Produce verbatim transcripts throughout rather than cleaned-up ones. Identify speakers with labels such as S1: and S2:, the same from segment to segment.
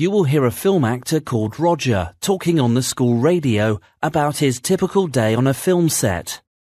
S1: you will hear a film actor called Roger talking on the school radio about his typical day on a film set.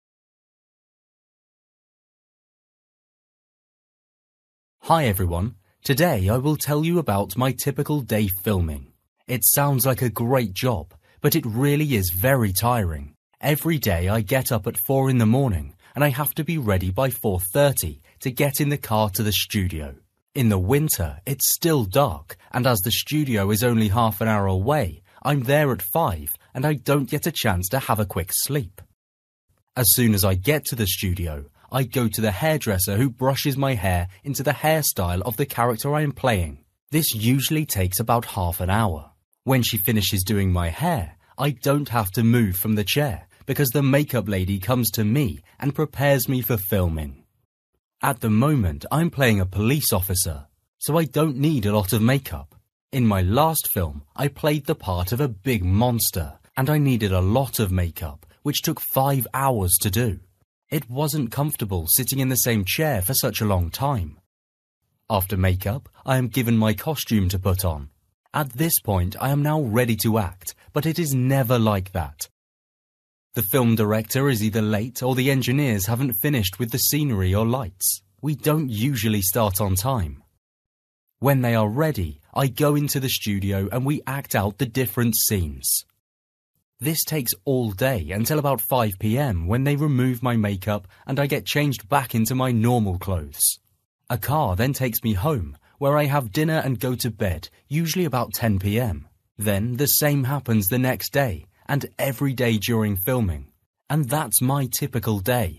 S2: Hi everyone, today I will tell you about my typical day filming. It sounds like a great job, but it really is very tiring. Every day I get up at four in the morning and I have to be ready by four thirty to get in the car to the studio. In the winter, it's still dark, and as the studio is only half an hour away, I'm there at five and I don't get a chance to have a quick sleep. As soon as I get to the studio, I go to the hairdresser who brushes my hair into the hairstyle of the character I am playing. This usually takes about half an hour. When she finishes doing my hair, I don't have to move from the chair because the makeup lady comes to me and prepares me for filming. At the moment, I'm playing a police officer, so I don't need a lot of makeup. In my last film, I played the part of a big monster, and I needed a lot of makeup, which took five hours to do. It wasn't comfortable sitting in the same chair for such a long time. After makeup, I am given my costume to put on. At this point, I am now ready to act, but it is never like that. The film director is either late or the engineers haven't finished with the scenery or lights. We don't usually start on time. When they are ready, I go into the studio and we act out the different scenes. This takes all day until about five p m when they remove my makeup and I get changed back into my normal clothes. A car then takes me home, where I have dinner and go to bed, usually about ten p m Then the same happens the next day, and every day during filming. And that's my typical day.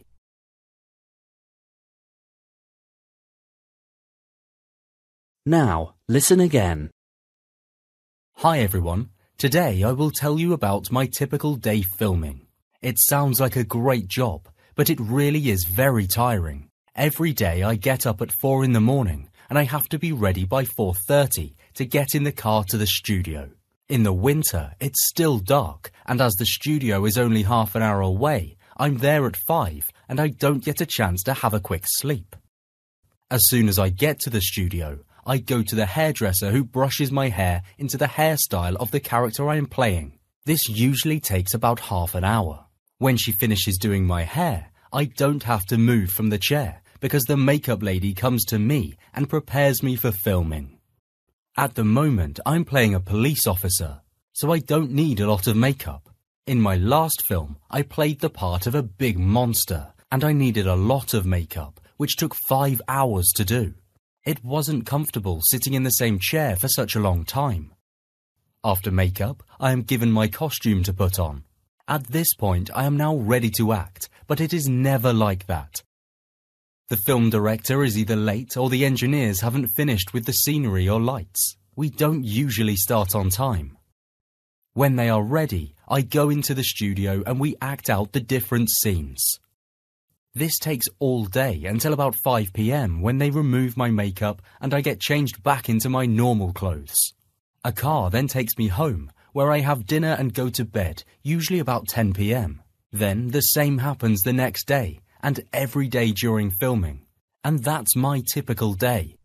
S1: Now, listen again.
S2: Hi everyone, today I will tell you about my typical day filming. It sounds like a great job, but it really is very tiring. Every day I get up at four in the morning and I have to be ready by four thirty to get in the car to the studio. In the winter, it's still dark, and as the studio is only half an hour away, I'm there at five and I don't get a chance to have a quick sleep. As soon as I get to the studio, I go to the hairdresser who brushes my hair into the hairstyle of the character I am playing. This usually takes about half an hour. When she finishes doing my hair, I don't have to move from the chair because the makeup lady comes to me and prepares me for filming. At the moment, I'm playing a police officer, so I don't need a lot of makeup. In my last film, I played the part of a big monster, and I needed a lot of makeup, which took five hours to do. It wasn't comfortable sitting in the same chair for such a long time. After makeup, I am given my costume to put on. At this point, I am now ready to act, but it is never like that. The film director is either late or the engineers haven't finished with the scenery or lights. We don't usually start on time. When they are ready, I go into the studio and we act out the different scenes. This takes all day until about five p m when they remove my makeup and I get changed back into my normal clothes. A car then takes me home, where I have dinner and go to bed, usually about ten p m Then the same happens the next day, and every day during filming. And that's my typical day.